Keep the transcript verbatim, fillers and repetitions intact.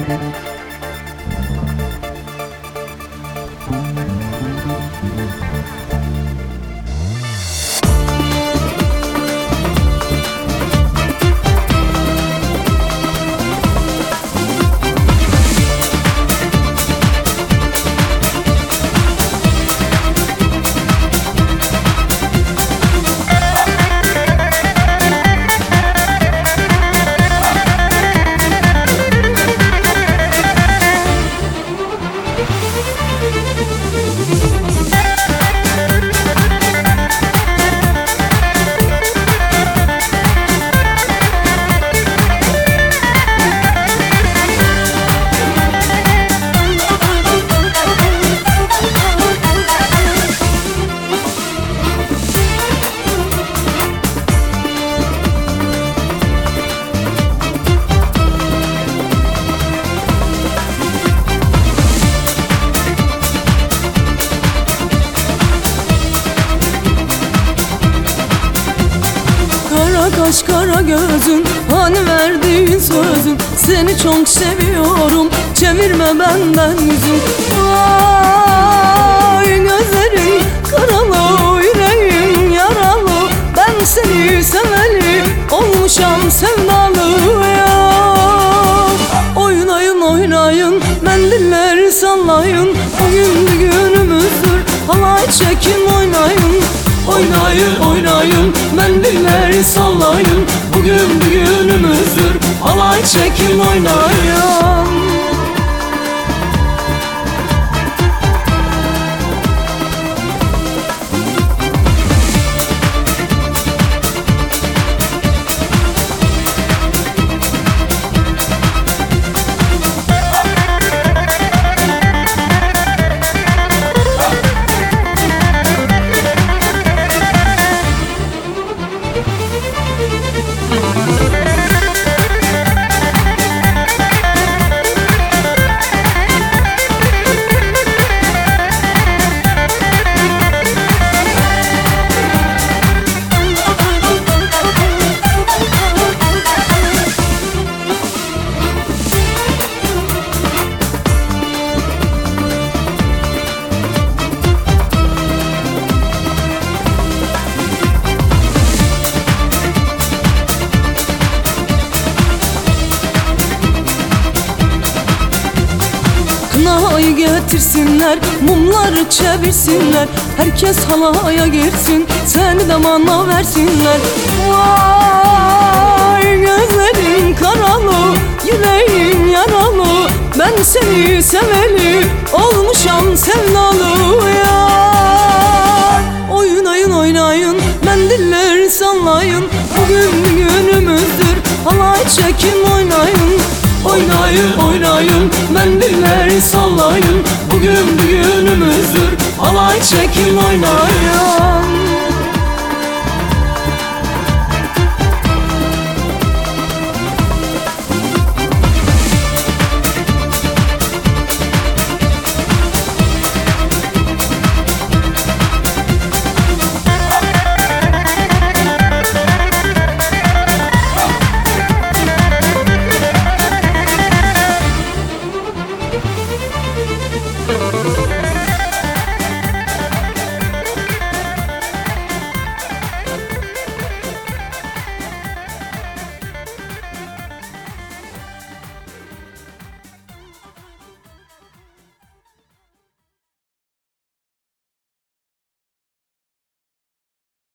Kaş kara gözün, hani verdiğin sözün, seni çok seviyorum, çevirme benden yüzün. Ay gözlerin karalı, yüreğim yaralı, ben seni seveli olmuşam sevdalı ya. Oynayın oynayın, mendiller sallayın, bugün bir günümüzdür, halay çekin oynayın. Oynayın oynayın, mendiller sallayın, bugün bir günümüzdür, halay çekin oynayın. Kınayı getirsinler, mumları çevirsinler, herkes halaya girsin, seni de bana versinler. Vay gözlerin karalı, yüreğim yaralı, ben seni seveli olmuşam sevdalı ya. Oynayın oynayın, mendiller sallayın, bugün bir günümüzdür, halay çekin oynayın. Oynayın oynayın, mendiller sallayın, bugün bir günümüzdür, halay çekin oynayın.